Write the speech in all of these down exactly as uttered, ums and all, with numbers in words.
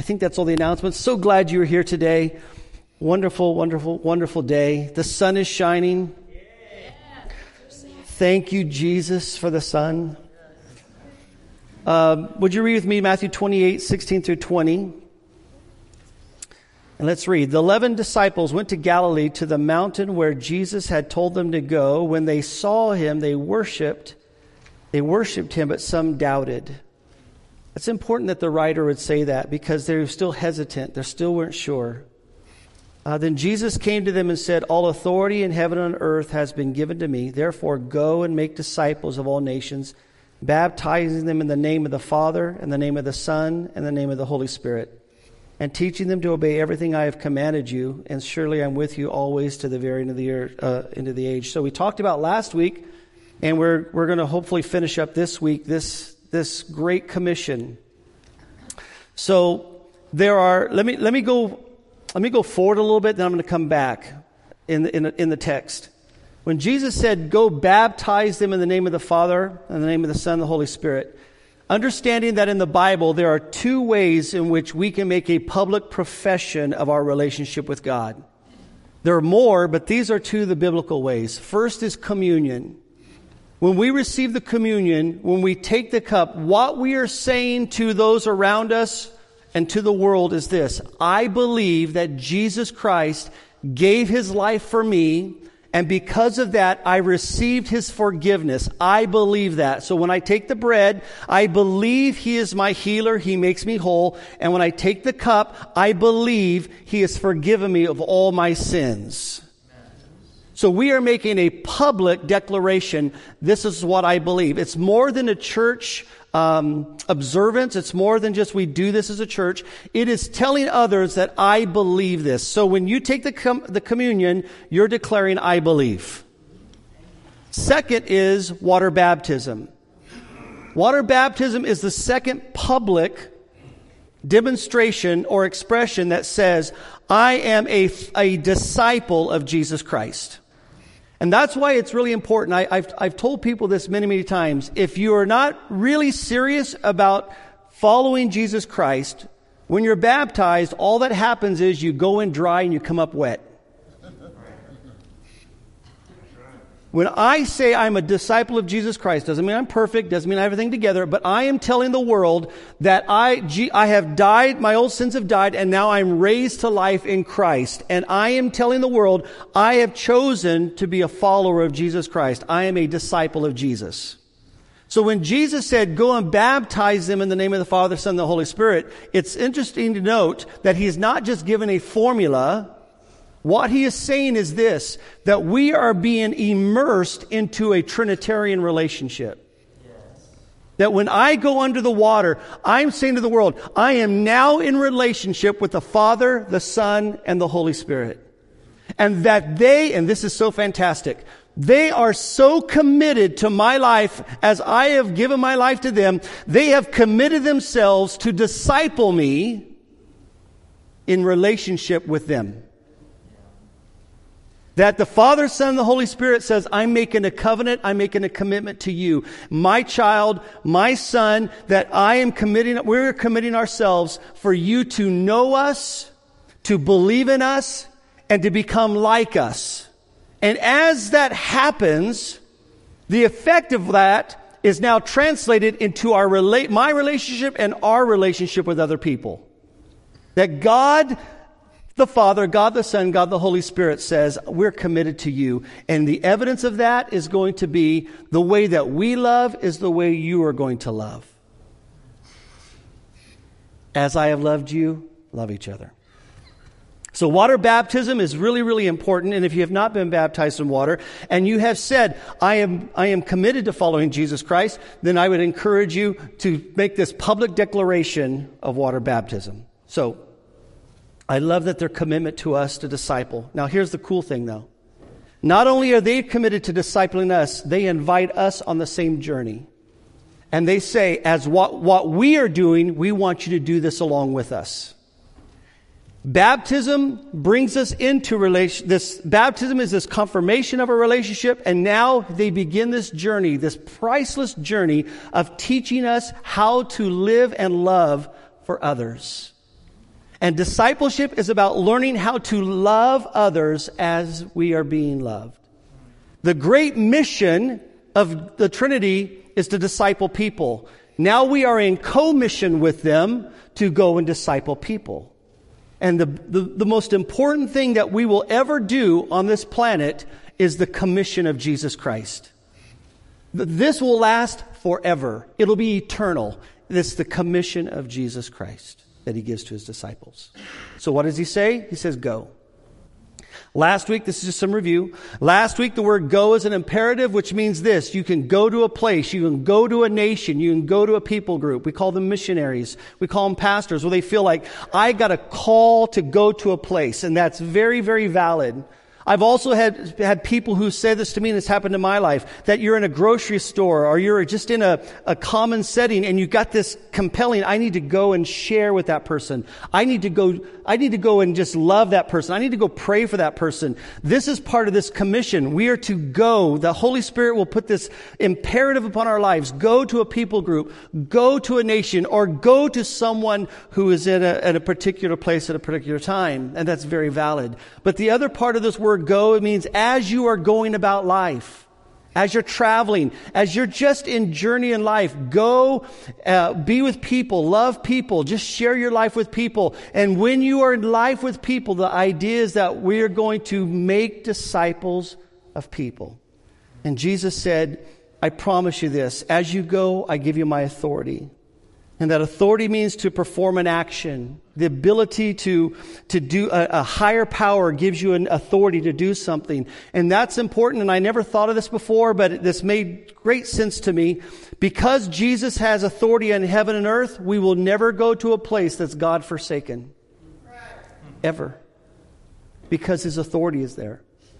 think that's all the announcements. So glad you're here today. Wonderful, wonderful, wonderful day. The sun is shining. Thank you, Jesus, for the sun. Um, would you read with me Matthew twenty-eight, sixteen through twenty? And let's read. The eleven disciples went to Galilee to the mountain where Jesus had told them to go. When they saw him, they worshipped. They worshipped him, but some doubted. It's important that the writer would say that because they were still hesitant. They still weren't sure. Uh, then Jesus came to them and said, all authority in heaven and on earth has been given to me. Therefore, go and make disciples of all nations, baptizing them in the name of the Father, and the name of the Son, and the name of the Holy Spirit, and teaching them to obey everything I have commanded you. And surely I'm with you always to the very end of the year, uh, end of the age. So we talked about last week, and we're we're going to hopefully finish up this week this this great commission. So there are. Let me let me go. Let me go forward a little bit, then I'm going to come back in the, in the, in the text. When Jesus said, go baptize them in the name of the Father and the name of the Son and the Holy Spirit, understanding that in the Bible there are two ways in which we can make a public profession of our relationship with God. There are more, but these are two of the biblical ways. First is communion. When we receive the communion, when we take the cup, what we are saying to those around us and to the world is this: I believe that Jesus Christ gave his life for me, and because of that, I received his forgiveness. I believe that. So when I take the bread, I believe he is my healer. He makes me whole. And when I take the cup, I believe he has forgiven me of all my sins. So we are making a public declaration. This is what I believe. It's more than a church Um, observance. It's more than just we do this as a church. It is telling others that I believe this. So when you take the com- the communion, you're declaring I believe. Second is water baptism. Water baptism is the second public demonstration or expression that says I am a, a disciple of Jesus Christ. And that's why it's really important. I, I've, I've told people this many, many times. If you are not really serious about following Jesus Christ, when you're baptized, all that happens is you go in dry and you come up wet. When I say I'm a disciple of Jesus Christ, doesn't mean I'm perfect, doesn't mean I have everything together, but I am telling the world that I, I have died, my old sins have died, and now I'm raised to life in Christ. And I am telling the world, I have chosen to be a follower of Jesus Christ. I am a disciple of Jesus. So when Jesus said, go and baptize them in the name of the Father, Son, and the Holy Spirit, it's interesting to note that he's not just given a formula. What he is saying is this, that we are being immersed into a Trinitarian relationship. Yes. That when I go under the water, I'm saying to the world, I am now in relationship with the Father, the Son, and the Holy Spirit. And that they, and this is so fantastic, they are so committed to my life as I have given my life to them. They have committed themselves to disciple me in relationship with them. That the Father, Son, and the Holy Spirit says, I'm making a covenant, I'm making a commitment to you. My child, my son, that I am committing, we're committing ourselves for you to know us, to believe in us, and to become like us. And as that happens, the effect of that is now translated into our rela- my relationship and our relationship with other people. That God the Father, God the Son, God the Holy Spirit says, we're committed to you. And the evidence of that is going to be the way that we love is the way you are going to love. As I have loved you, love each other. So water baptism is really, really important. And if you have not been baptized in water and you have said, I am, I am committed to following Jesus Christ, then I would encourage you to make this public declaration of water baptism. So I love that their commitment to us to disciple. Now, here's the cool thing, though. Not only are they committed to discipling us, they invite us on the same journey. And they say, as what, what we are doing, we want you to do this along with us. Baptism brings us into relation. This baptism is this confirmation of a relationship, and now they begin this journey, this priceless journey of teaching us how to live and love for others. And discipleship is about learning how to love others as we are being loved. The great mission of the Trinity is to disciple people. Now we are in co-mission with them to go and disciple people. And the, the, the most important thing that we will ever do on this planet is the commission of Jesus Christ. This will last forever. It'll be eternal. This is the commission of Jesus Christ that he gives to his disciples. So what does he say? He says, go. Last week, this is just some review. Last week, the word go is an imperative, which means this. You can go to a place. You can go to a nation. You can go to a people group. We call them missionaries. We call them pastors, where they feel like, I got a call to go to a place. And that's very, very valid. I've also had had people who say this to me, and it's happened in my life, that you're in a grocery store or you're just in a, a common setting and you got this compelling, I need to go and share with that person. I need to go, I need to go and just love that person. I need to go pray for that person. This is part of this commission. We are to go. The Holy Spirit will put this imperative upon our lives. Go to a people group, go to a nation, or go to someone who is in a, at a particular place at a particular time. And that's very valid. But the other part of this word go, it means as you are going about life, as you're traveling, as you're just in journey in life, go uh, be with people, love people, just share your life with people. And when you are in life with people, the idea is that we're going to make disciples of people. And Jesus said, I promise you this, as you go, I give you my authority. And that authority means to perform an action. The ability to, to do a, a higher power gives you an authority to do something. And that's important. And I never thought of this before, but this made great sense to me. Because Jesus has authority in heaven and earth, we will never go to a place that's God forsaken. Ever. Because his authority is there.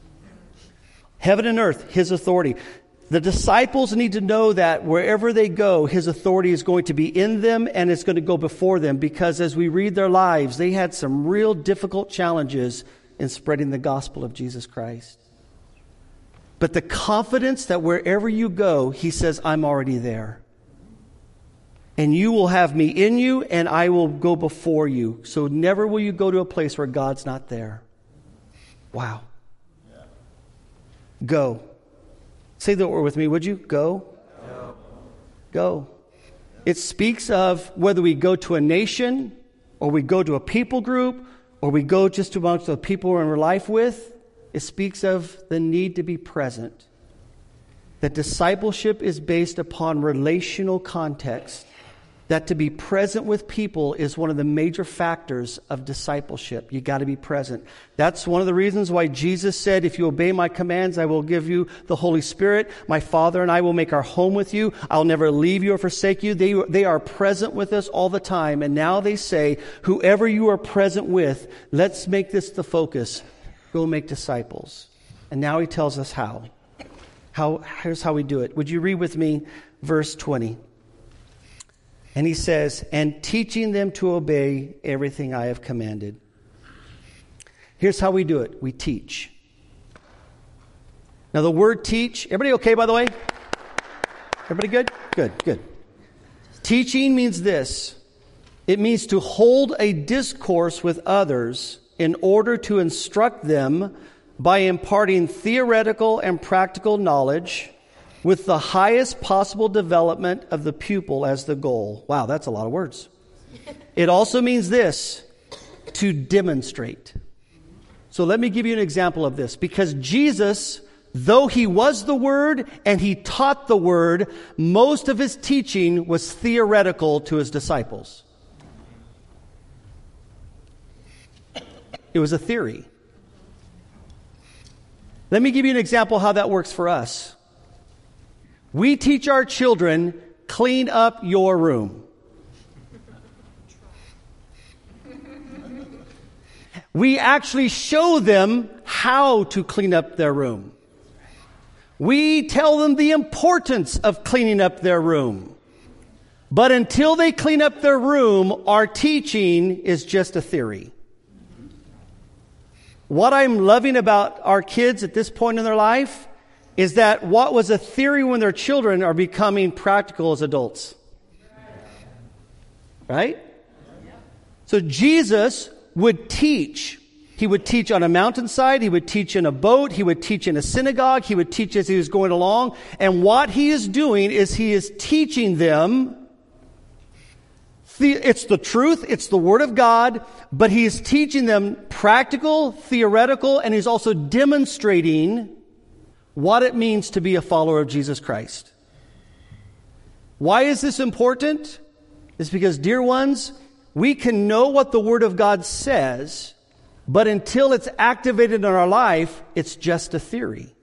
Heaven and earth, his authority. The disciples need to know that wherever they go, his authority is going to be in them and it's going to go before them, because as we read their lives, they had some real difficult challenges in spreading the gospel of Jesus Christ. But the confidence that wherever you go, he says, I'm already there. And you will have me in you and I will go before you. So never will you go to a place where God's not there. Wow. Go. Say the word with me, would you? Go. Go. Go. It speaks of whether we go to a nation or we go to a people group or we go just amongst the people we're in life with. It speaks of the need to be present. That discipleship is based upon relational context. That to be present with people is one of the major factors of discipleship. You got to be present. That's one of the reasons why Jesus said, if you obey my commands, I will give you the Holy Spirit. My Father and I will make our home with you. I'll never leave you or forsake you. They, they are present with us all the time. And now they say, whoever you are present with, let's make this the focus. Go make disciples. And now he tells us how. How, here's how we do it. Would you read with me verse twenty? And he says, and teaching them to obey everything I have commanded. Here's how we do it. We teach. Now the word teach, everybody okay, by the way? Everybody good? Good, good. Teaching means this. It means to hold a discourse with others in order to instruct them by imparting theoretical and practical knowledge with the highest possible development of the pupil as the goal. Wow, that's a lot of words. It also means this, to demonstrate. So let me give you an example of this. Because Jesus, though he was the Word and he taught the Word, most of his teaching was theoretical to his disciples. It was a theory. Let me give you an example how that works for us. We teach our children, clean up your room. We actually show them how to clean up their room. We tell them the importance of cleaning up their room. But until they clean up their room, our teaching is just a theory. What I'm loving about our kids at this point in their life is that what was a theory when they're children are becoming practical as adults. Right? So So Jesus would teach. He would teach on a mountainside. He would teach in a boat. He would teach in a synagogue. He would teach as he was going along. And what he is doing is he is teaching them. It's the truth. It's the Word of God. But he is teaching them practical, theoretical, and he's also demonstrating what it means to be a follower of Jesus Christ. Why is this important? It's because, dear ones, we can know what the Word of God says, but until it's activated in our life, it's just a theory.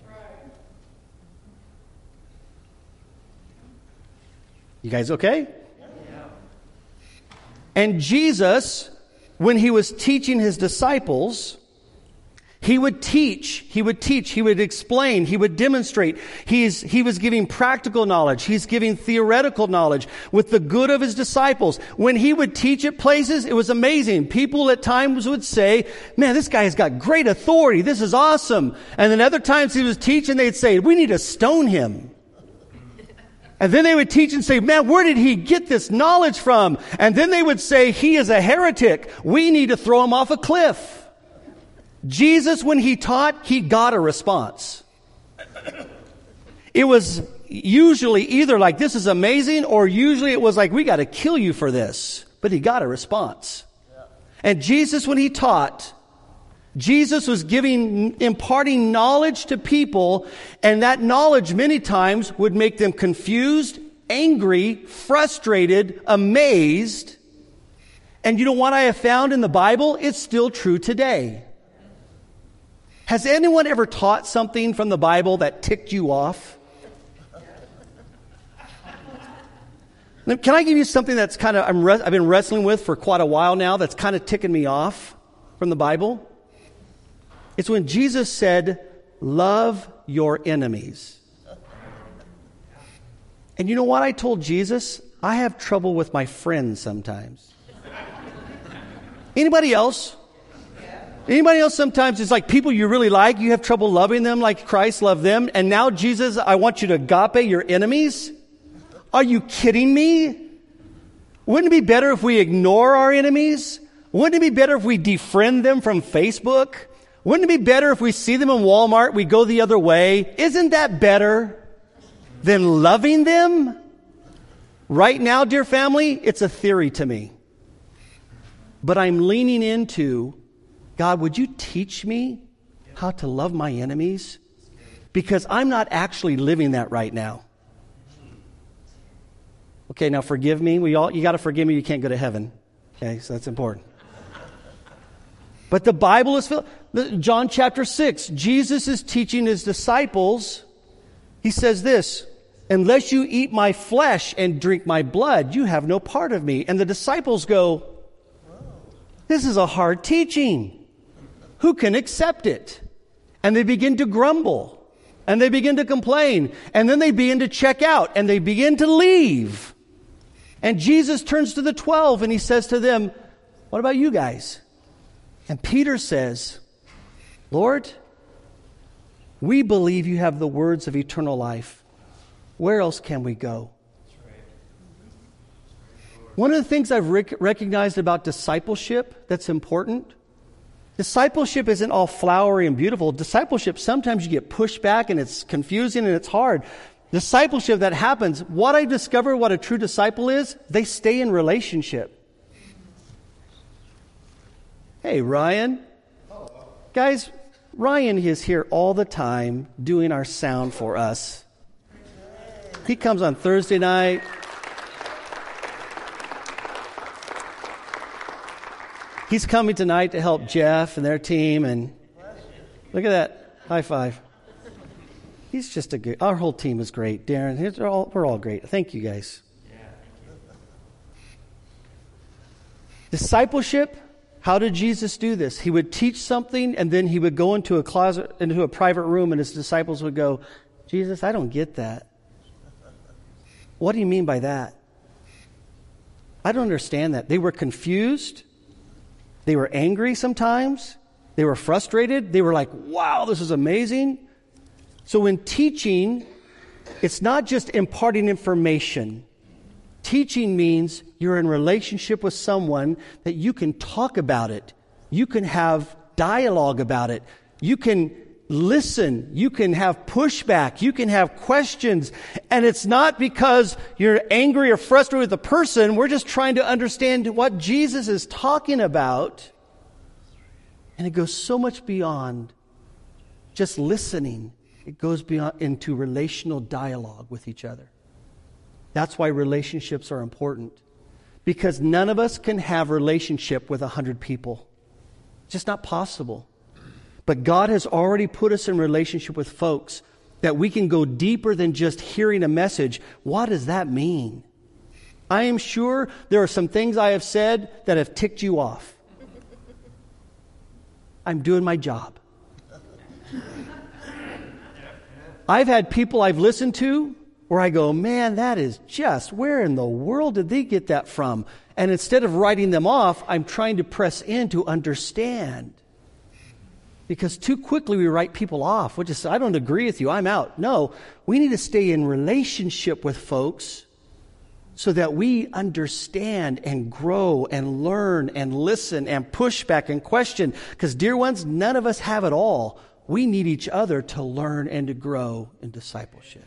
You guys okay? Yeah. And Jesus, when he was teaching his disciples, he would teach, he would teach, he would explain, he would demonstrate. He's, he was giving practical knowledge. He's giving theoretical knowledge with the good of his disciples. When he would teach at places, it was amazing. People at times would say, man, this guy has got great authority. This is awesome. And then other times he was teaching, they'd say, we need to stone him. And then they would teach and say, man, where did he get this knowledge from? And then they would say, he is a heretic. We need to throw him off a cliff. Jesus, when he taught, he got a response. It was usually either like, this is amazing, or usually it was like, we got to kill you for this. But he got a response. And Jesus, when he taught, Jesus was giving, imparting knowledge to people, and that knowledge many times would make them confused, angry, frustrated, amazed. And you know what I have found in the Bible? It's still true today. Has anyone ever taught something from the Bible that ticked you off? Can I give you something that's kind of, I'm, I've been wrestling with for quite a while now that's kind of ticking me off from the Bible? It's when Jesus said, love your enemies. And you know what I told Jesus? I have trouble with my friends sometimes. Anybody else? Anybody else sometimes it's like people you really like, you have trouble loving them like Christ loved them. And now Jesus, I want you to agape your enemies? Are you kidding me? Wouldn't it be better if we ignore our enemies? Wouldn't it be better if we defriend them from Facebook? Wouldn't it be better if we see them in Walmart, we go the other way? Isn't that better than loving them? Right now, dear family, it's a theory to me. But I'm leaning into, God, would you teach me how to love my enemies? Because I'm not actually living that right now. Okay, now forgive me. We all, you got to forgive me. You can't go to heaven. Okay, so that's important. But the Bible is filled. John chapter six, Jesus is teaching his disciples. He says this, unless you eat my flesh and drink my blood, you have no part of me. And the disciples go, this is a hard teaching. Who can accept it? And they begin to grumble. And they begin to complain. And then they begin to check out. And they begin to leave. And Jesus turns to the twelve and he says to them, what about you guys? And Peter says, Lord, we believe you have the words of eternal life. Where else can we go? One of the things I've rec- recognized about discipleship that's important, discipleship isn't all flowery and beautiful. Discipleship, sometimes you get pushed back and it's confusing and it's hard. Discipleship that happens, what I discover what a true disciple is, they stay in relationship. Hey, Ryan. Hello. Guys, Ryan is here all the time doing our sound for us. He comes on Thursday night. He's coming tonight to help Jeff and their team. And look at that. High five. He's just a good, our whole team is great. Darren, we're all, we're all great. Thank you guys. Yeah, thank you. Discipleship. How did Jesus do this? He would teach something and then he would go into a closet, into a private room, and his disciples would go, Jesus, I don't get that. What do you mean by that? I don't understand that. They were confused. They were angry sometimes. They were frustrated. They were like, wow, this is amazing. So in teaching, it's not just imparting information. Teaching means you're in relationship with someone that you can talk about it. You can have dialogue about it. You can listen. You can have pushback. You can have questions. And it's not because you're angry or frustrated with the person. We're just trying to understand what Jesus is talking about. And it goes so much beyond just listening. It goes beyond into relational dialogue with each other. That's why relationships are important. Because none of us can have relationship with a hundred people. It's just not possible. But God has already put us in relationship with folks that we can go deeper than just hearing a message. What does that mean? I am sure there are some things I have said that have ticked you off. I'm doing my job. I've had people I've listened to where I go, man, that is just, where in the world did they get that from? And instead of writing them off, I'm trying to press in to understand. Because too quickly we write people off. We just, I don't agree with you, I'm out. No, we need to stay in relationship with folks so that we understand and grow and learn and listen and push back and question. Because, dear ones, none of us have it all. We need each other to learn and to grow in discipleship.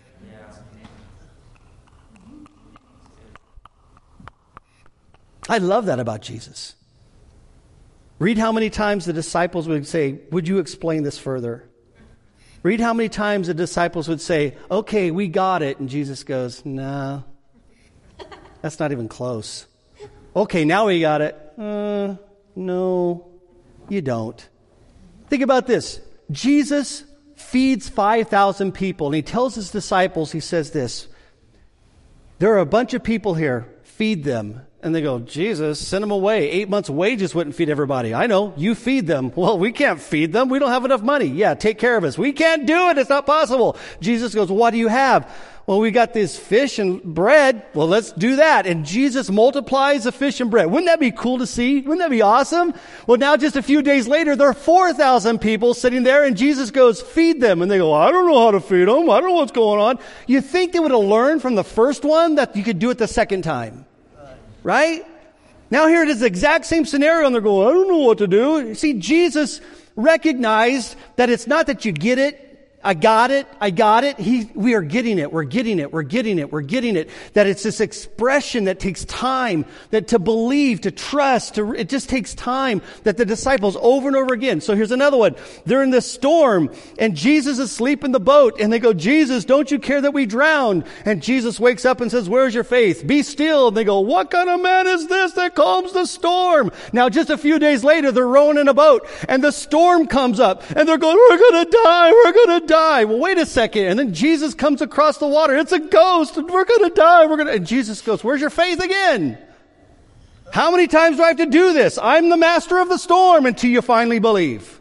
I love that about Jesus. Read how many times the disciples would say, would you explain this further? Read how many times the disciples would say, okay, we got it. And Jesus goes, no, that's not even close. Okay, now we got it. Uh, no, you don't. Think about this. Jesus feeds five thousand people, and he tells his disciples, he says this, there are a bunch of people here, feed them. And they go, Jesus, send them away. Eight months' wages wouldn't feed everybody. I know, you feed them. Well, we can't feed them. We don't have enough money. Yeah, take care of us. We can't do it. It's not possible. Jesus goes, what do you have? Well, we got this fish and bread. Well, let's do that. And Jesus multiplies the fish and bread. Wouldn't that be cool to see? Wouldn't that be awesome? Well, now just a few days later, there are four thousand people sitting there, and Jesus goes, feed them. And they go, I don't know how to feed them. I don't know what's going on. You think they would have learned from the first one that you could do it the second time? Right? Now here it is, the exact same scenario, and they're going, I don't know what to do. See, Jesus recognized that it's not that you get it, I got it, I got it. He, we are getting it, we're getting it, we're getting it, we're getting it. That it's this expression that takes time, that to believe, to trust, to, it just takes time, that the disciples over and over again. So here's another one. They're in this storm, and Jesus is asleep in the boat, and they go, Jesus, don't you care that we drown? And Jesus wakes up and says, where's your faith? Be still. And they go, what kind of man is this that calms the storm? Now just a few days later, they're rowing in a boat, and the storm comes up, and they're going, we're going to die, we're going to die. Die. Well, wait a second. And then Jesus comes across the water. It's a ghost. And we're going to die. We're going to, and Jesus goes, where's your faith again? How many times do I have to do this? I'm the master of the storm until you finally believe.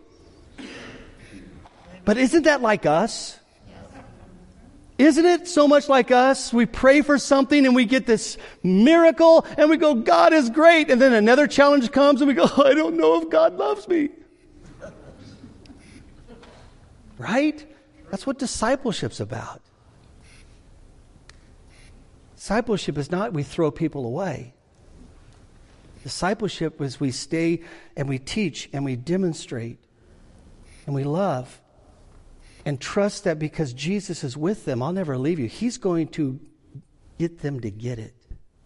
But isn't that like us? Isn't it so much like us? We pray for something and we get this miracle and we go, God is great. And then another challenge comes and we go, I don't know if God loves me. Right? That's what discipleship's about. Discipleship is not we throw people away. Discipleship is we stay and we teach and we demonstrate and we love and trust that because Jesus is with them, I'll never leave you. He's going to get them to get it.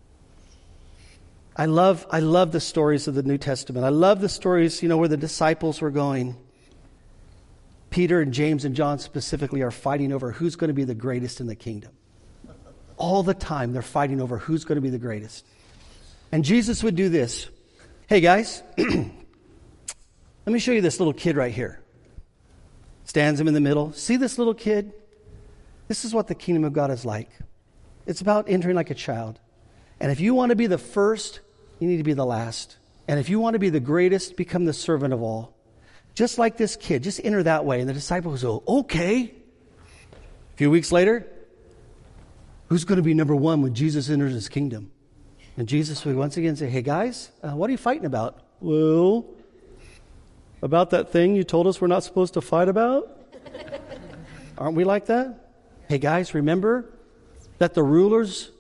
I love, I love the stories of the New Testament. I love the stories, you know, where the disciples were going. Peter and James and John specifically are fighting over who's going to be the greatest in the kingdom. All the time they're fighting over who's going to be the greatest. And Jesus would do this. Hey guys, let me show you this little kid right here. Stands him in the middle. See this little kid? This is what the kingdom of God is like. It's about entering like a child. And if you want to be the first, you need to be the last. And if you want to be the greatest, become the servant of all. Just like this kid, just enter that way. And the disciples go, okay. A few weeks later, who's going to be number one when Jesus enters his kingdom? And Jesus would once again say, hey guys, uh, what are you fighting about? Well, about that thing you told us we're not supposed to fight about? Aren't we like that? Hey guys, remember that the rulers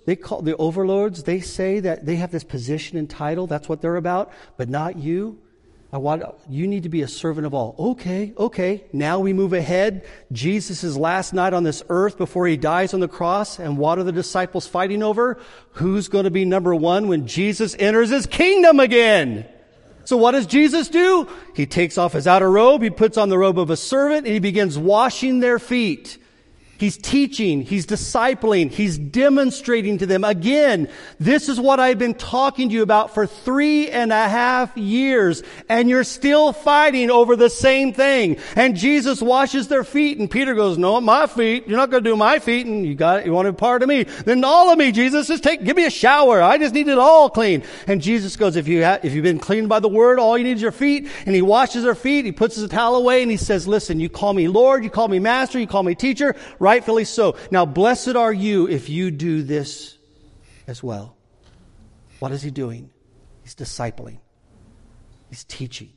they call the overlords, they say that they have this position and title. That's what they're about, but not you. I want, you need to be a servant of all. Okay, okay. Now we move ahead. Jesus' last night on this earth before he dies on the cross. And what are the disciples fighting over? Who's going to be number one when Jesus enters his kingdom again? So what does Jesus do? He takes off his outer robe. He puts on the robe of a servant and he begins washing their feet. He's teaching, he's discipling, he's demonstrating to them. Again, this is what I've been talking to you about for three and a half years, and you're still fighting over the same thing. And Jesus washes their feet, and Peter goes, no, my feet, you're not going to do my feet, and you got, you want a part of me. Then all of me, Jesus, just take, give me a shower. I just need it all clean. And Jesus goes, if you have, if you've been cleaned by the word, all you need is your feet. And he washes their feet, he puts his towel away, and he says, listen, you call me Lord, you call me Master, you call me Teacher, rightfully so. Now, blessed are you if you do this as well. What is he doing? He's discipling. He's teaching.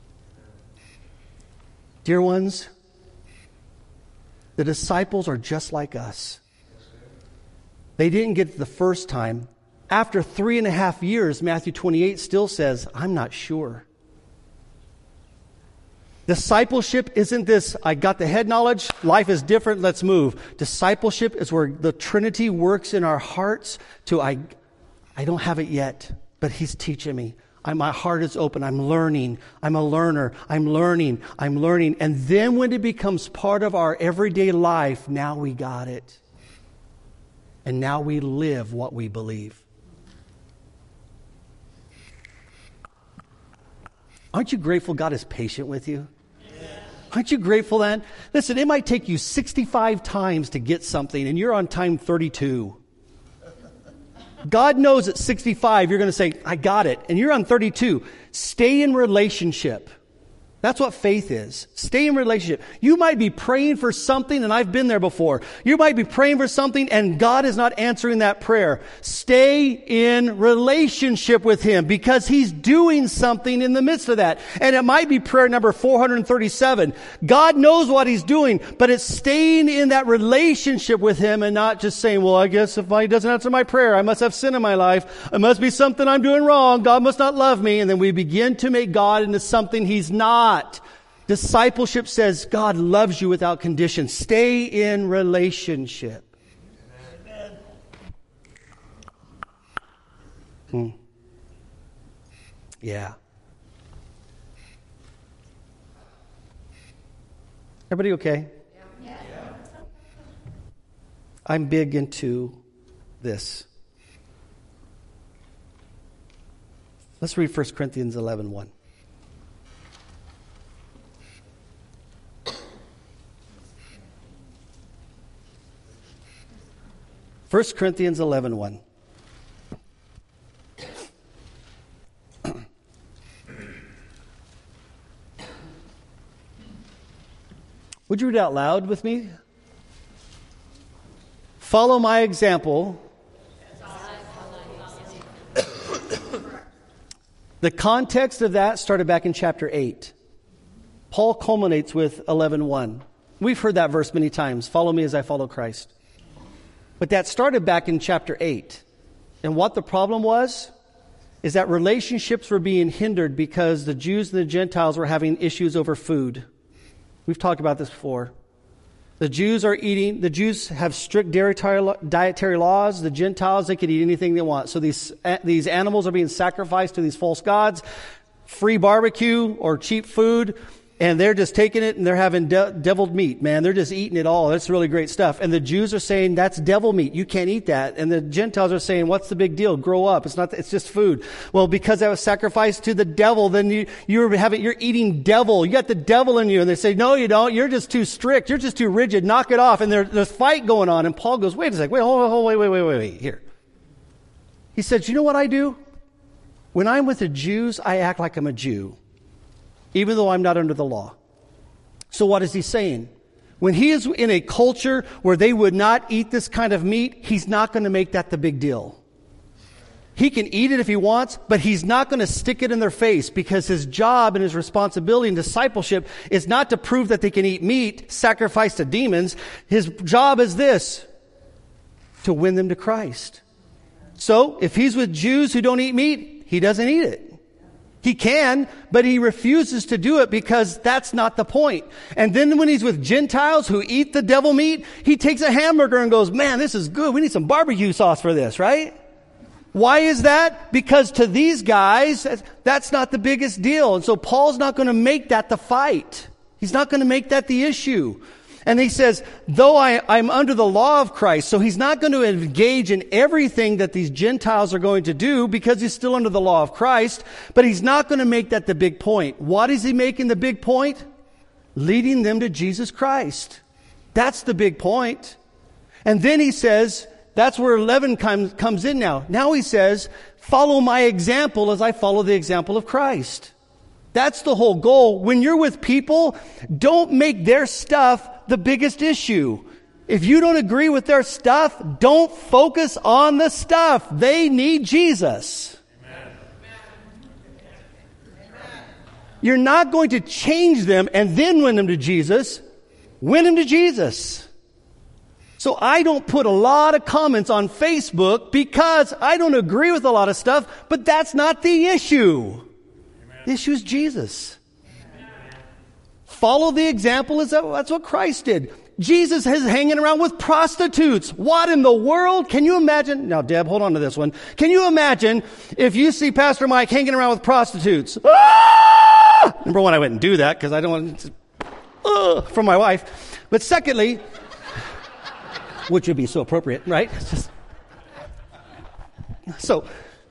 Dear ones, the disciples are just like us. They didn't get it the first time. After three and a half years, Matthew twenty-eight still says, I'm not sure. Discipleship isn't this, I got the head knowledge, life is different, let's move. Discipleship is where the Trinity works in our hearts to, I I don't have it yet, but he's teaching me. I, my heart is open, I'm learning, I'm a learner, I'm learning, I'm learning. And then when it becomes part of our everyday life, now we got it. And now we live what we believe. Aren't you grateful God is patient with you? Aren't you grateful then? Listen, it might take you sixty-five times to get something, and you're on time thirty-two. God knows at sixty-five, you're going to say, I got it. And you're on thirty-two. Stay in relationship. That's what faith is. Stay in relationship. You might be praying for something, and I've been there before. You might be praying for something, and God is not answering that prayer. Stay in relationship with him because he's doing something in the midst of that. And it might be prayer number four hundred thirty-seven. God knows what he's doing, but it's staying in that relationship with him and not just saying, well, I guess if he doesn't answer my prayer, I must have sin in my life. It must be something I'm doing wrong. God must not love me. And then we begin to make God into something he's not. Discipleship says God loves you without condition. Stay in relationship. Amen. Hmm. Yeah. Everybody okay? Yeah. Yeah. I'm big into this. Let's read First Corinthians eleven one. First Corinthians eleven one. Would you read out loud with me? Follow my example. The context of that started back in chapter eight. Paul culminates with eleven one. We've heard that verse many times. Follow me as I follow Christ. But that started back in chapter eight. And what the problem was is that relationships were being hindered because the Jews and the Gentiles were having issues over food. We've talked about this before. The Jews are eating, the Jews have strict dietary laws. The Gentiles, they could eat anything they want. So these, these animals are being sacrificed to these false gods. Free barbecue or cheap food. And they're just taking it and they're having de- deviled meat, man. They're just eating it all. That's really great stuff. And the Jews are saying, that's devil meat. You can't eat that. And the Gentiles are saying, what's the big deal? Grow up. It's not, it's just food. Well, because that was sacrificed to the devil, then you, you're having, you're eating devil. You got the devil in you. And they say, no, you don't. You're just too strict. You're just too rigid. Knock it off. And there, there's fight going on. And Paul goes, wait a second. Wait, hold on, hold on, wait, wait, wait, wait, wait. Here. He said, you know what I do? When I'm with the Jews, I act like I'm a Jew, even though I'm not under the law. So what is he saying? When he is in a culture where they would not eat this kind of meat, he's not going to make that the big deal. He can eat it if he wants, but he's not going to stick it in their face because his job and his responsibility in discipleship is not to prove that they can eat meat, sacrifice to demons. His job is this, to win them to Christ. So if he's with Jews who don't eat meat, he doesn't eat it. He can, but he refuses to do it because that's not the point. And then when he's with Gentiles who eat the devil meat, he takes a hamburger and goes, man, this is good. We need some barbecue sauce for this, right? Why is that? Because to these guys, that's not the biggest deal. And so Paul's not going to make that the fight. He's not going to make that the issue. And he says, though I, I'm under the law of Christ, so he's not going to engage in everything that these Gentiles are going to do because he's still under the law of Christ, but he's not going to make that the big point. What is he making the big point? Leading them to Jesus Christ. That's the big point. And then he says, that's where eleven comes, comes in now. Now he says, follow my example as I follow the example of Christ. That's the whole goal. When you're with people, don't make their stuff the biggest issue. If you don't agree with their stuff, don't focus on the stuff. They need Jesus. Amen. You're not going to change them and then win them to Jesus. Win them to Jesus. So I don't put a lot of comments on Facebook because I don't agree with a lot of stuff, but that's not the issue. The issue is Jesus. Follow the example. Is that, that's what Christ did. Jesus is hanging around with prostitutes. What in the world? Can you imagine? Now, Deb, hold on to this one. Can you imagine if you see Pastor Mike hanging around with prostitutes? Ah! Number one, I wouldn't do that because I don't want to, uh, from my wife. But secondly, which would be so appropriate, right? It's just, so,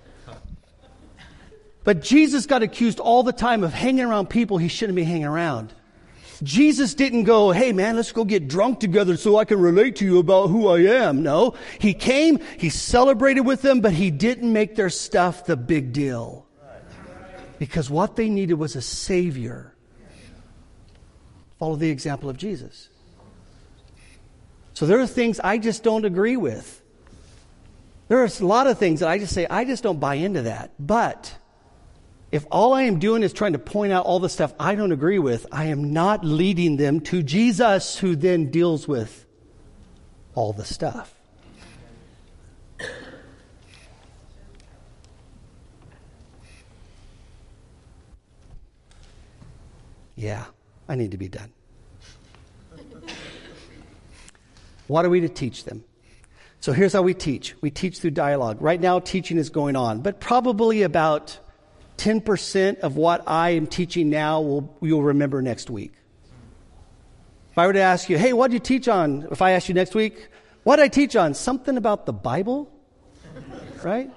but Jesus got accused all the time of hanging around people he shouldn't be hanging around. Jesus didn't go, hey man, let's go get drunk together so I can relate to you about who I am. No, he came, he celebrated with them, but he didn't make their stuff the big deal. Because what they needed was a Savior. Follow the example of Jesus. So there are things I just don't agree with. There are a lot of things that I just say, I just don't buy into that. But if all I am doing is trying to point out all the stuff I don't agree with, I am not leading them to Jesus, who then deals with all the stuff. Yeah, I need to be done. What are we to teach them? So here's how we teach. We teach through dialogue. Right now, teaching is going on, but probably about ten percent of what I am teaching now will you'll remember next week. If I were to ask you, hey, what did you teach on? If I ask you next week, what did I teach on? Something about the Bible, right?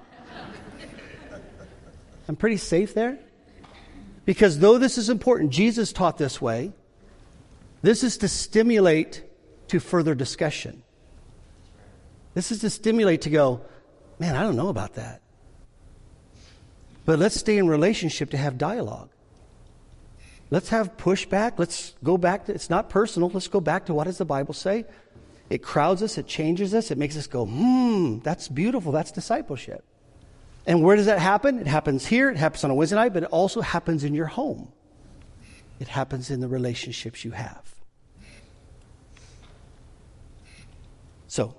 I'm pretty safe there. Because though this is important, Jesus taught this way. This is to stimulate to further discussion. This is to stimulate to go, man, I don't know about that. But let's stay in relationship to have dialogue. Let's have pushback. Let's go back to, it's not personal. Let's go back to what does the Bible say? It crowds us. It changes us. It makes us go, hmm, that's beautiful. That's discipleship. And where does that happen? It happens here. It happens on a Wednesday night, but it also happens in your home. It happens in the relationships you have. So,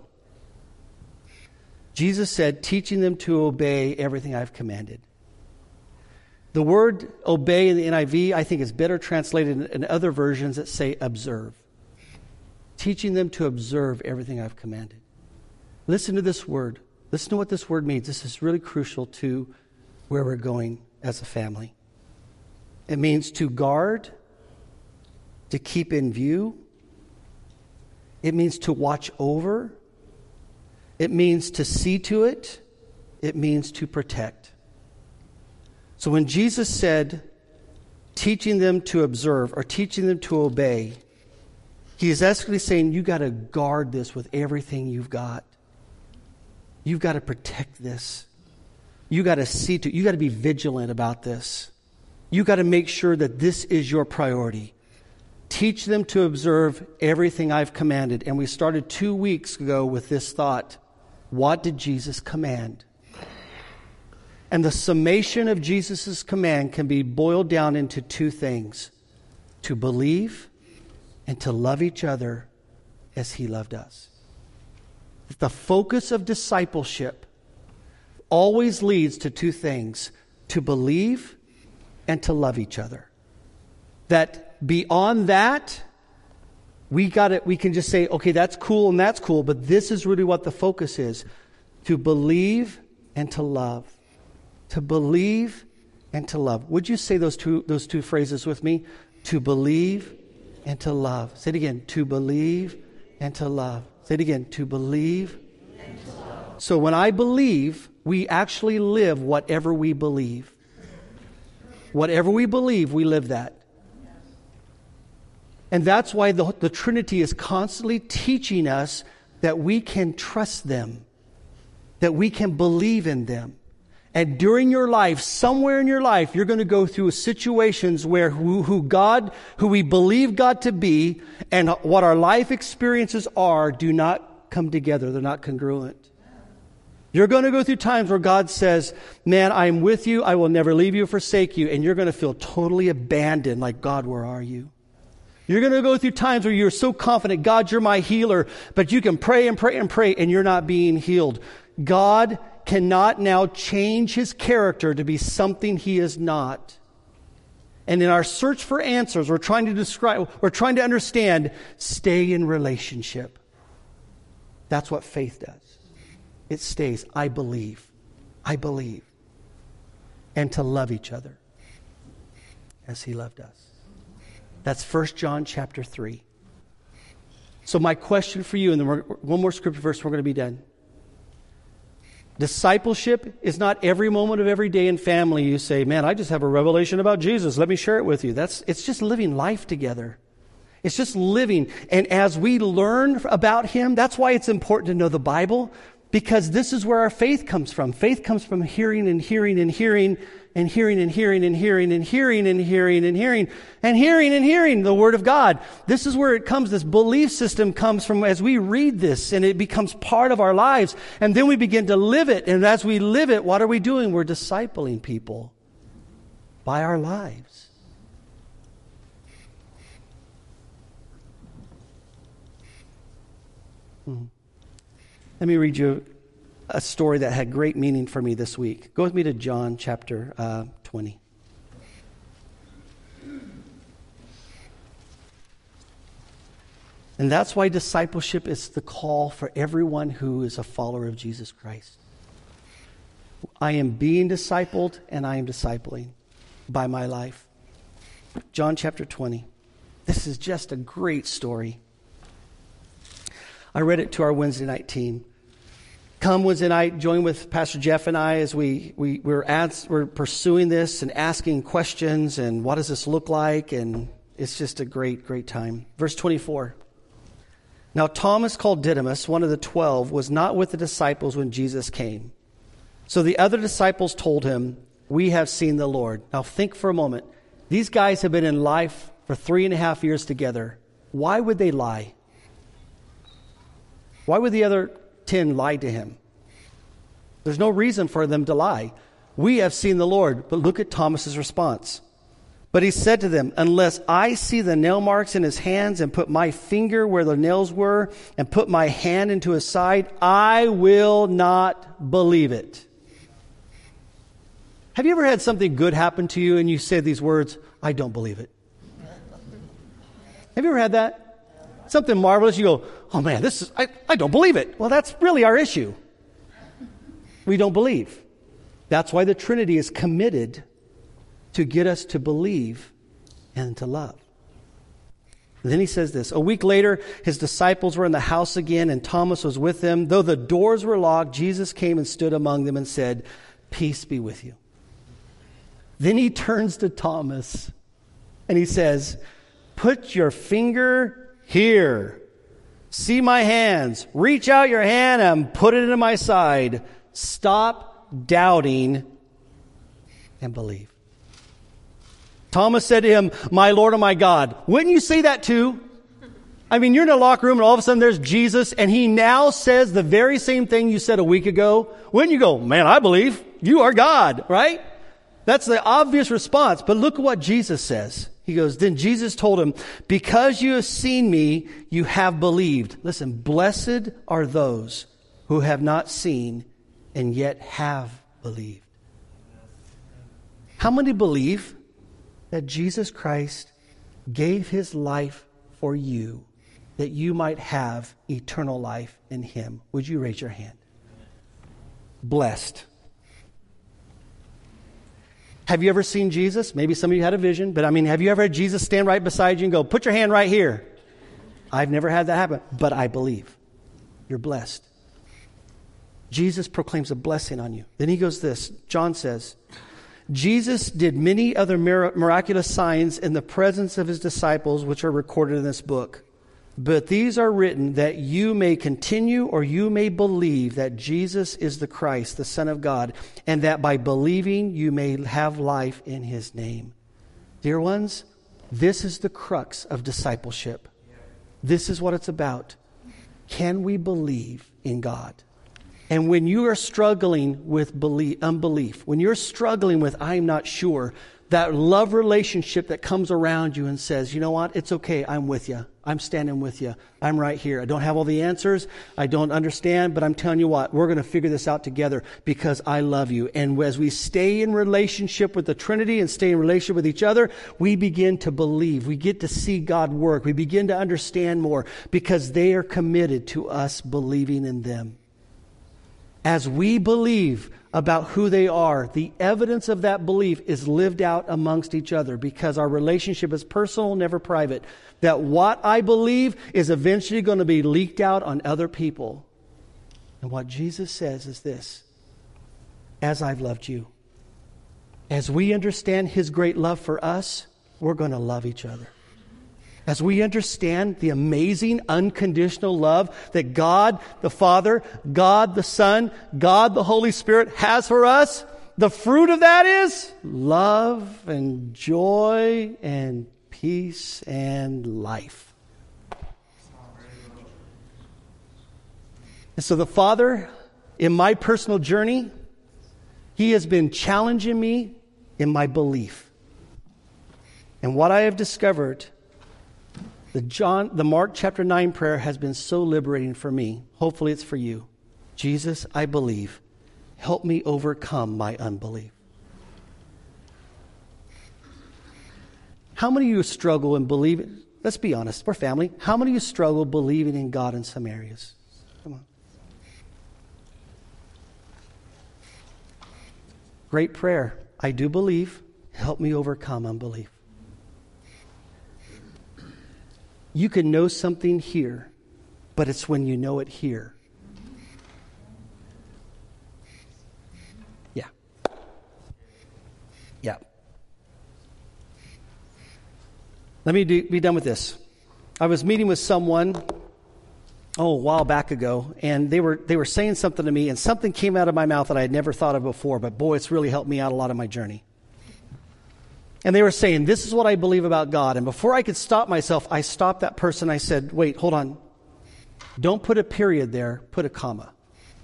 Jesus said, teaching them to obey everything I've commanded. The word obey in the N I V, I think, is better translated in, in other versions that say observe. Teaching them to observe everything I've commanded. Listen to this word. Listen to what this word means. This is really crucial to where we're going as a family. It means to guard, to keep in view. It means to watch over. It means to see to it. It means to protect. So when Jesus said, teaching them to observe or teaching them to obey, he is actually saying, you got to guard this with everything you've got. You've got to protect this. You got to see to it. You got to be vigilant about this. You got to make sure that this is your priority. Teach them to observe everything I've commanded. And we started two weeks ago with this thought. What did Jesus command? And the summation of Jesus' command can be boiled down into two things. To believe and to love each other as he loved us. The focus of discipleship, always leads to two things: to believe and to love each other. That beyond that, we got it. We can just say, okay, that's cool and that's cool, but this is really what the focus is: to believe and to love. To believe and to love. Would you say those two those two phrases with me? To believe and to love. Say it again. To believe and to love. Say it again. To believe and to love. So when I believe, we actually live whatever we believe. Whatever we believe, we live that. And that's why the, the Trinity is constantly teaching us that we can trust them, that we can believe in them. And during your life, somewhere in your life, you're going to go through situations where who, who God, who we believe God to be, and what our life experiences are, do not come together. They're not congruent. You're going to go through times where God says, man, I'm with you. I will never leave you or forsake you. And you're going to feel totally abandoned, like, God, where are you? You're going to go through times where you're so confident, God, you're my healer, but you can pray and pray and pray, and you're not being healed. God cannot now change his character to be something he is not. And in our search for answers, we're trying to describe, we're trying to understand, stay in relationship. That's what faith does. It stays. I believe. I believe. And to love each other as he loved us. That's First John chapter three. So my question for you, and then we're, one more scripture verse, we're going to be done. Discipleship is not every moment of every day in family you say, man, I just have a revelation about Jesus. Let me share it with you. That's it's just living life together. It's just living. And as we learn about him, that's why it's important to know the Bible, because this is where our faith comes from. Faith comes from hearing and hearing and hearing and hearing and hearing and hearing and hearing and hearing and hearing and hearing and hearing the Word of God. This is where it comes. This belief system comes from as we read this, and it becomes part of our lives. And then we begin to live it. And as we live it, what are we doing? We're discipling people by our lives. Hmm. Let me read you a story that had great meaning for me this week. Go with me to John chapter uh, twenty. And that's why discipleship is the call for everyone who is a follower of Jesus Christ. I am being discipled and I am discipling by my life. John chapter twenty. This is just a great story. I read it to our Wednesday night team. Come Wednesday night, join with Pastor Jeff and I as we, we, we're, ads, we're pursuing this and asking questions and what does this look like? And it's just a great, great time. Verse twenty-four. Now Thomas, called Didymus, one of the twelve, was not with the disciples when Jesus came. So the other disciples told him, we have seen the Lord. Now think for a moment. These guys have been in life for three and a half years together. Why would they lie? Why would the other ten lie to him? There's no reason for them to lie. We have seen the Lord. But look at Thomas's response. But he said to them, unless I see the nail marks in his hands and put my finger where the nails were and put my hand into his side, I will not believe it. Have you ever had something good happen to you and you said these words, I don't believe it? Have you ever had that? Something marvelous, you go, oh man, this is, I, I don't believe it. Well, that's really our issue. We don't believe. That's why the Trinity is committed to get us to believe and to love. And then he says this, a week later, his disciples were in the house again and Thomas was with them. Though the doors were locked, Jesus came and stood among them and said, peace be with you. Then he turns to Thomas and he says, put your finger here. See my hands. Reach out your hand and put it into my side. Stop doubting and believe. Thomas said to him, my Lord and my God. Wouldn't you say that too? I mean, you're in a locker room and all of a sudden there's Jesus and he now says the very same thing you said a week ago. Wouldn't you go, man, I believe you are God, right? That's the obvious response. But look at what Jesus says. He goes, then Jesus told him, because you have seen me, you have believed. Listen, blessed are those who have not seen and yet have believed. How many believe that Jesus Christ gave his life for you, that you might have eternal life in him? Would you raise your hand? Blessed. Have you ever seen Jesus? Maybe some of you had a vision, but I mean, have you ever had Jesus stand right beside you and go, put your hand right here? I've never had that happen, but I believe. You're blessed. Jesus proclaims a blessing on you. Then he goes this, John says, Jesus did many other mir- miraculous signs in the presence of his disciples, which are recorded in this book. But these are written that you may continue or you may believe that Jesus is the Christ, the Son of God, and that by believing you may have life in his name. Dear ones, this is the crux of discipleship. This is what it's about. Can we believe in God? And when you are struggling with belief, unbelief, when you're struggling with I'm not sure, that love relationship that comes around you and says, you know what, it's okay, I'm with you. I'm standing with you. I'm right here. I don't have all the answers. I don't understand, but I'm telling you what, we're going to figure this out together because I love you. And as we stay in relationship with the Trinity and stay in relationship with each other, we begin to believe. We get to see God work. We begin to understand more because they are committed to us believing in them. As we believe about who they are, the evidence of that belief is lived out amongst each other because our relationship is personal, never private. That what I believe is eventually going to be leaked out on other people. And what Jesus says is this: as I've loved you. As we understand his great love for us, we're going to love each other. As we understand the amazing unconditional love that God the Father, God the Son, God the Holy Spirit has for us, the fruit of that is love and joy and peace and life. And so the Father, in my personal journey, he has been challenging me in my belief. And what I have discovered, The John, the Mark chapter nine prayer has been so liberating for me. Hopefully it's for you. Jesus, I believe. Help me overcome my unbelief. How many of you struggle in believing? Let's be honest, we're family. How many of you struggle believing in God in some areas? Come on. Great prayer. I do believe. Help me overcome unbelief. You can know something here, but it's when you know it here. Yeah. Yeah. Let me do, be done with this. I was meeting with someone, oh, a while back ago, and they were they were saying something to me, and something came out of my mouth that I had never thought of before, but boy, it's really helped me out a lot of my journey. And they were saying, this is what I believe about God. And before I could stop myself, I stopped that person. I said, wait, hold on. Don't put a period there. Put a comma.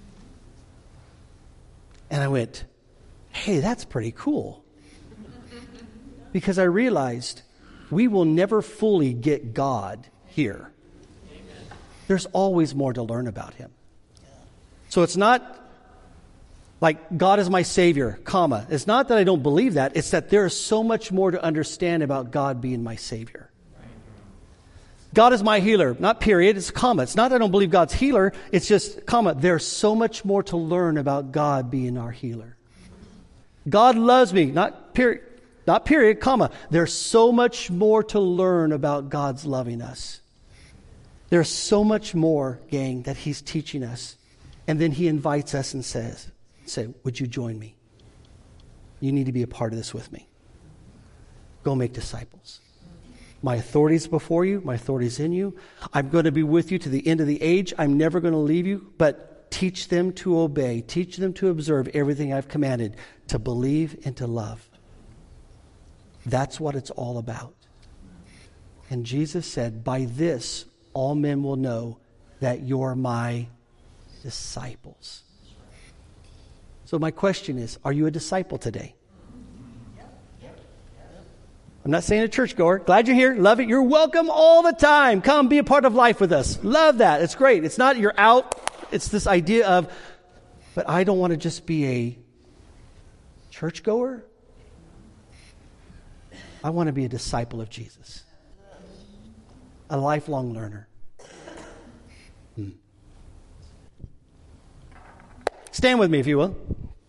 And I went, hey, that's pretty cool. Because I realized we will never fully get God here. There's always more to learn about him. So it's not like God is my Savior, comma. It's not that I don't believe that. It's that there is so much more to understand about God being my Savior. God is my healer, not period. It's comma. It's not that I don't believe God's healer. It's just comma. There's so much more to learn about God being our healer. God loves me, not period, not period, comma. There's so much more to learn about God's loving us. There's so much more, gang, that he's teaching us. And then he invites us and says, say, would you join me? You need to be a part of this with me. Go make disciples. My authority is before you. My authority is in you. I'm going to be with you to the end of the age. I'm never going to leave you, but teach them to obey. Teach them to observe everything I've commanded, to believe and to love. That's what it's all about. And Jesus said, by this, all men will know that you're my disciples. So my question is, are you a disciple today? I'm not saying a churchgoer. Glad you're here. Love it. You're welcome all the time. Come be a part of life with us. Love that. It's great. It's not you're out. It's this idea of, but I don't want to just be a churchgoer. I want to be a disciple of Jesus, a lifelong learner. Hmm. Stand with me, if you will.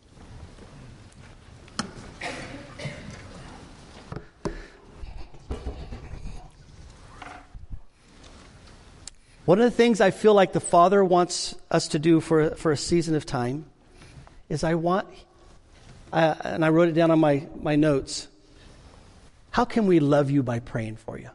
One of the things I feel like the Father wants us to do for, for a season of time is I want, uh, and I wrote it down on my, my notes, how can we love you by praying for you?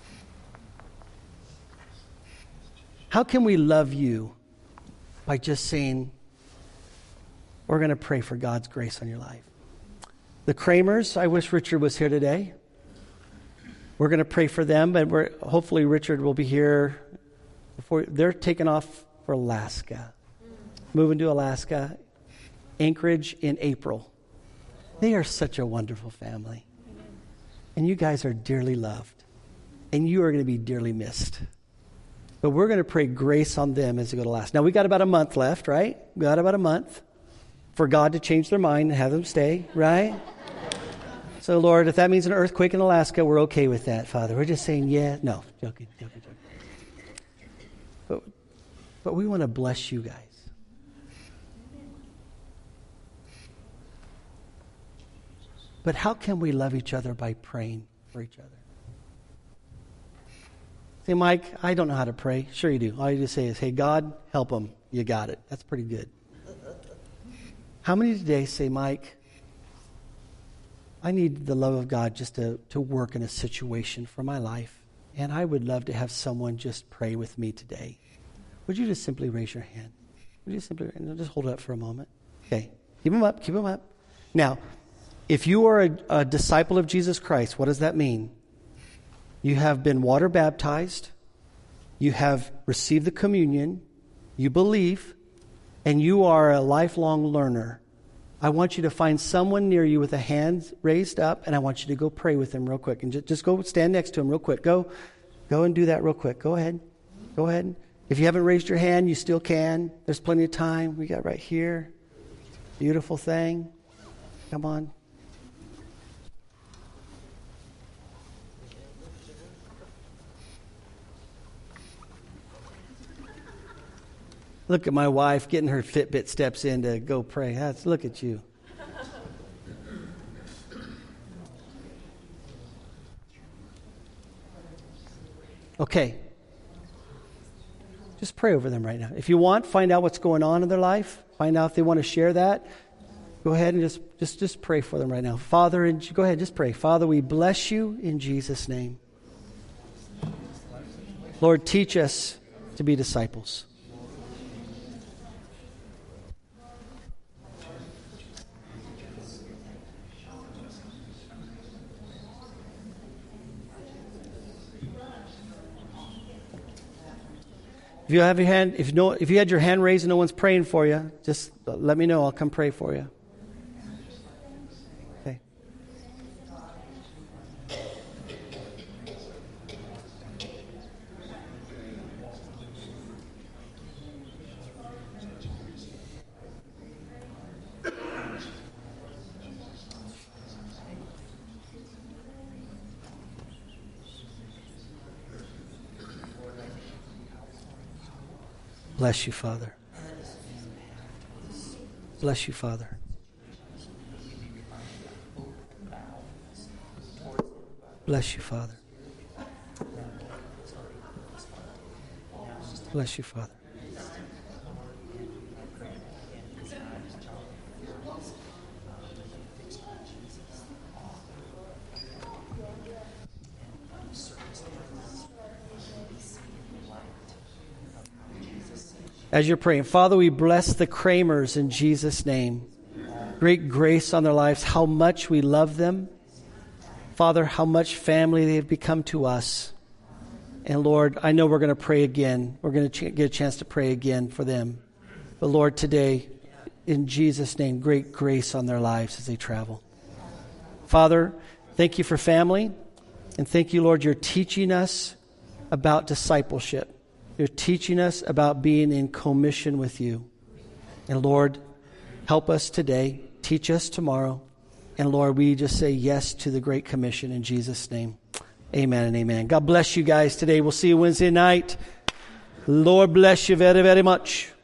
How can we love you by just saying, we're going to pray for God's grace on your life? The Kramers, I wish Richard was here today. We're going to pray for them, but we're, hopefully Richard will be here before they're taking off for Alaska. Moving to Alaska, Anchorage in April. They are such a wonderful family. And you guys are dearly loved. And you are going to be dearly missed. But we're going to pray grace on them as they go to Alaska. Now, we got about a month left, right? We got about a month for God to change their mind and have them stay, right? So, Lord, if that means an earthquake in Alaska, we're okay with that, Father. We're just saying, yeah, no, joking, joking, joking. But, but we want to bless you guys. But how can we love each other by praying for each other? Say, Mike, I don't know how to pray. Sure you do. All you just say is, hey, God, help them. You got it. That's pretty good. How many today say, Mike, I need the love of God just to, to work in a situation for my life, and I would love to have someone just pray with me today. Would you just simply raise your hand? Would you simply just hold it up for a moment? Okay. Keep them up. Keep them up. Now, if you are a, a disciple of Jesus Christ, what does that mean? You have been water baptized, you have received the communion, you believe, and you are a lifelong learner. I want you to find someone near you with a hand raised up, and I want you to go pray with them real quick. And just, just go stand next to him real quick. Go, go and do that real quick. Go ahead. Go ahead. If you haven't raised your hand, you still can. There's plenty of time. We got right here. Beautiful thing. Come on. Look at my wife getting her Fitbit steps in to go pray. That's, look at you. Okay. Just pray over them right now. If you want, find out what's going on in their life. Find out if they want to share that. Go ahead and just, just, just pray for them right now. Father, and go ahead, just pray. Father, we bless you in Jesus' name. Lord, teach us to be disciples. If you have your hand, if you know, if you had your hand raised and no one's praying for you, just let me know. I'll come pray for you. Okay. Bless you, Father. Bless you, Father. Bless you, Father. Bless you, Father. As you're praying, Father, we bless the Kramers in Jesus' name. Great grace on their lives, how much we love them. Father, how much family they have become to us. And Lord, I know we're going to pray again. We're going to ch- get a chance to pray again for them. But Lord, today, in Jesus' name, great grace on their lives as they travel. Father, thank you for family. And thank you, Lord, you're teaching us about discipleship. You're teaching us about being in commission with you. And Lord, help us today. Teach us tomorrow. And Lord, we just say yes to the Great Commission in Jesus' name. Amen and amen. God bless you guys today. We'll see you Wednesday night. Lord bless you very, very much.